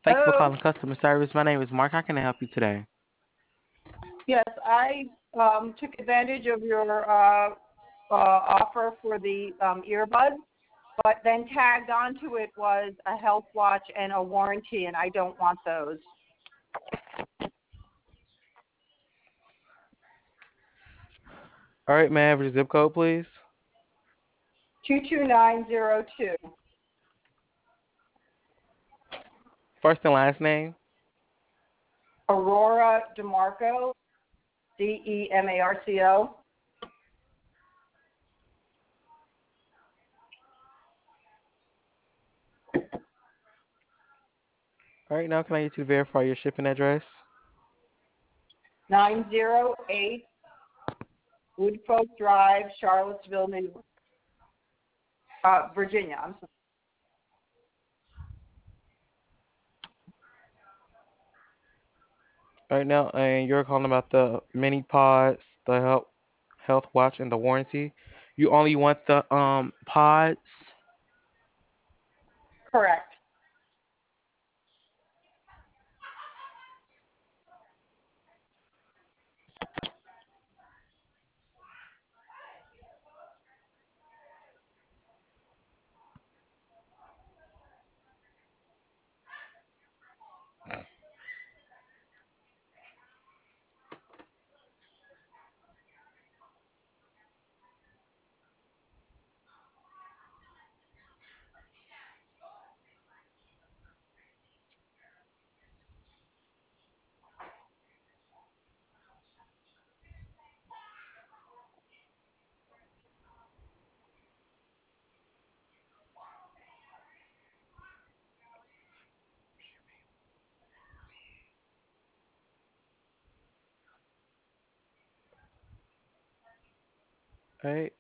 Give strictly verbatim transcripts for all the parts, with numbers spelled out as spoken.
Thank you for Hello. calling customer service. My name is Mark. How can I help you today? Yes, I um, took advantage of your uh, uh, offer for the um, earbuds, but then tagged onto it was a health watch and a warranty, and I don't want those. All right, may I have your zip code, please? two two nine zero two. First and last name. Aurora DeMarco, D E M A R C O. All right, now can I get you to verify your shipping address? nine oh eight Woodfolk Drive, Charlottesville, New York. Uh, Virginia. I'm sorry. All right, now, and you're calling about the mini pods, the health health watch, and the warranty. You only want the um pods. Correct. All right,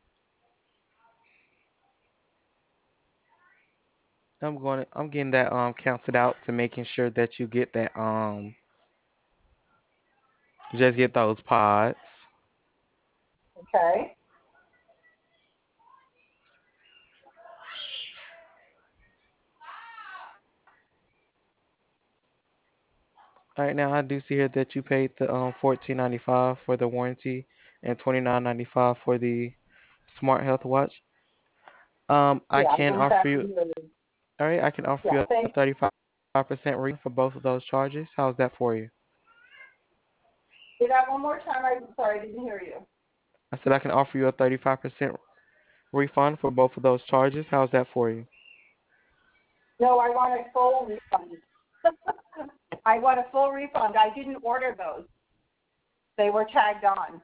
I'm going. To, I'm getting that um counted out to making sure that you get that um just get those pods. Okay. All right, now I do see here that you paid the um fourteen ninety five for the warranty and twenty nine ninety five for the smart health watch. Um, I Yeah, I can went offer back you. and looked. All right, I can offer Yeah, you a thank thirty five percent refund for both of those charges. How's that for you? you. Say that one more time. I'm sorry, I didn't hear you. I said I can offer you a thirty five percent refund for both of those charges. How's that for you? No, I want a full refund. I want a full refund. I didn't order those. They were tagged on.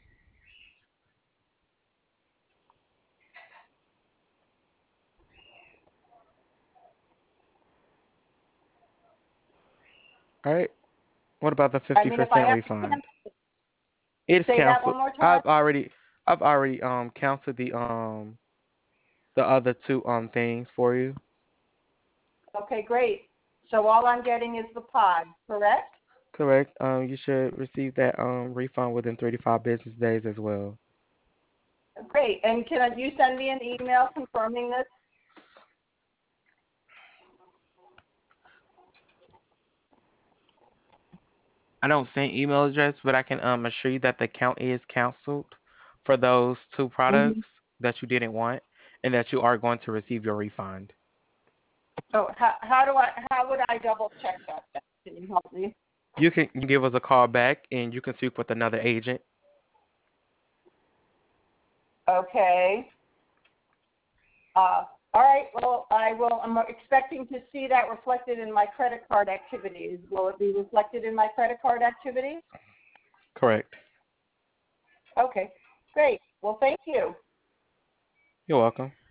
All right. What about the I fifty mean, if I percent have to refund? cancel, It's say that canceled. one more time. I've already I've already um counted the um the other two um things for you. Okay, great. So all I'm getting is the pod, correct? Correct. Um, you should receive that um refund within three to five business days as well. Great. And can you send me an email confirming this? I don't send email address, but I can um assure you that the account is canceled for those two Mm-hmm. products that you didn't want, and that you are going to receive your refund. So how, how do I, how would I double check that? Can you help me? You can you can give us a call back, and you can speak with another agent. Okay. Uh, all right. Well, I will. I'm expecting to see that reflected in my credit card activities. Will it be reflected in my credit card activities? Correct. Okay. Great. Well, thank you. You're welcome.